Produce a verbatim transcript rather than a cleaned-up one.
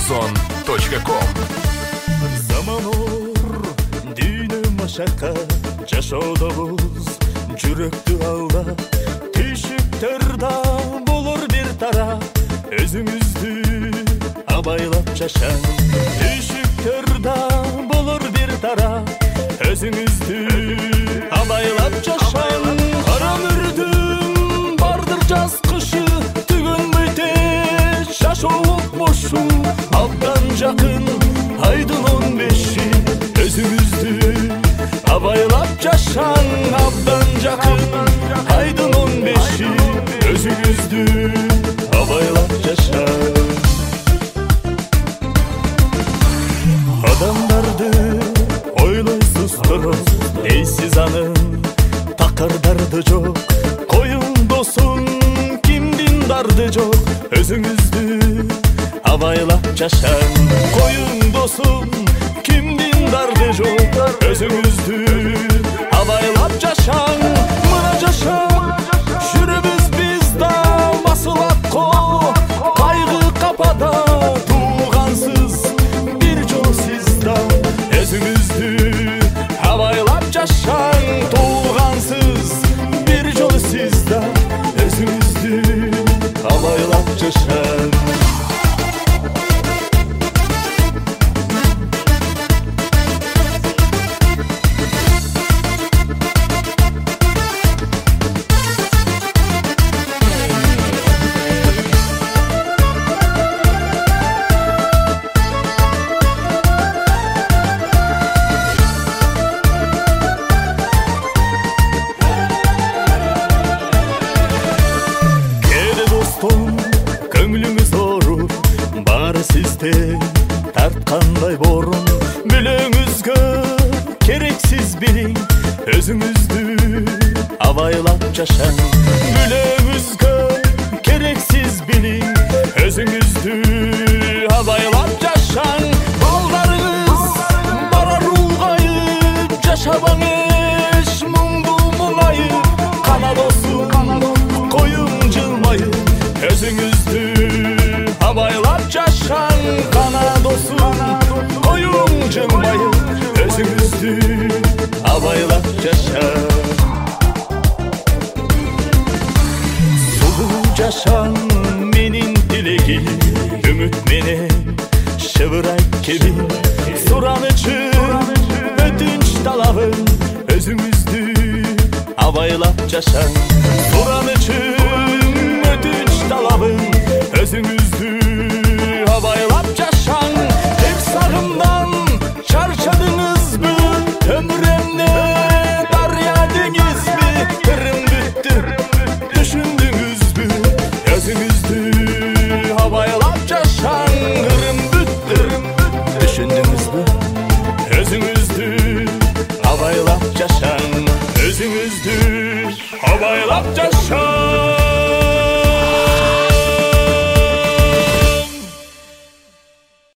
шансон точка ком. Заманор дүйнө машакат жашоодобуз, жүрөктү алдап түйшүктөрдө болор бир тарап, өзүңүздү абайлап жашаң. Түйшүктөрдө болор бир тарап, өзүңүздү абайлап жашаң. Кара өмүрдүн бардыр жаз кышы, түгөнбөй тез жашоо бошу, абдан жакын айдын он беши, өзүңүздү абайлап жашаң. Абдан жакын айдын он беши, өзүңүздү абайлап жашаң. Адамдарды ойлойсуз туруп, дейсиз анын такырдарды жок. Коюн досуң кимдин дарды жок, өзүңүздү абайлап жашаң. Коюн досуң кимдин дарды жок, өзүңүздү абайлап жашаң. Мына жашаң жүрөбүз биз да басылат кол, кайгы капада туугансыз бир жол сиз да, өзүңүздү абайлап жашаң. Туугансыз бир жол сиз да, өзүңүздү абайлап жашаң. Көңлүңүз оруп, баары сизде тарткандай борун. Бүлөңүзгө керексиз билиң, өзүңүздү абайлап жашаң. Бүлөңүзгө керексиз билиң, өзүңүздү абайлап жашаң. Балдарыңыз барар улгайып, жашабаң эч муңду муңайып. Кана досуң коюң жылмайып, өзүңүздү абайлап жашаң. Кана досуң коюң жылмайып, өзүңүздү абайлап жашаң. Сулуу жашаң менин тилегим, үмүт менен шыбырай кебин. Суранычым өтүнч талабым, өзүңүздү абайлап жашаң. Суранычым өтүнч талабым, өзүңүздү абайлап жашаң. Тек сагымдан чарчадыңызбы, өмүрүмдө дарыя деңизби. Кырым бүттү, түшүндүңүзбү, өзүңүздү абайлап жашаң. Кырым бүттү, түшүндүңүзбү, өзүңүздү абайлап жашаң. Өзүңүздү абайлап жашаң.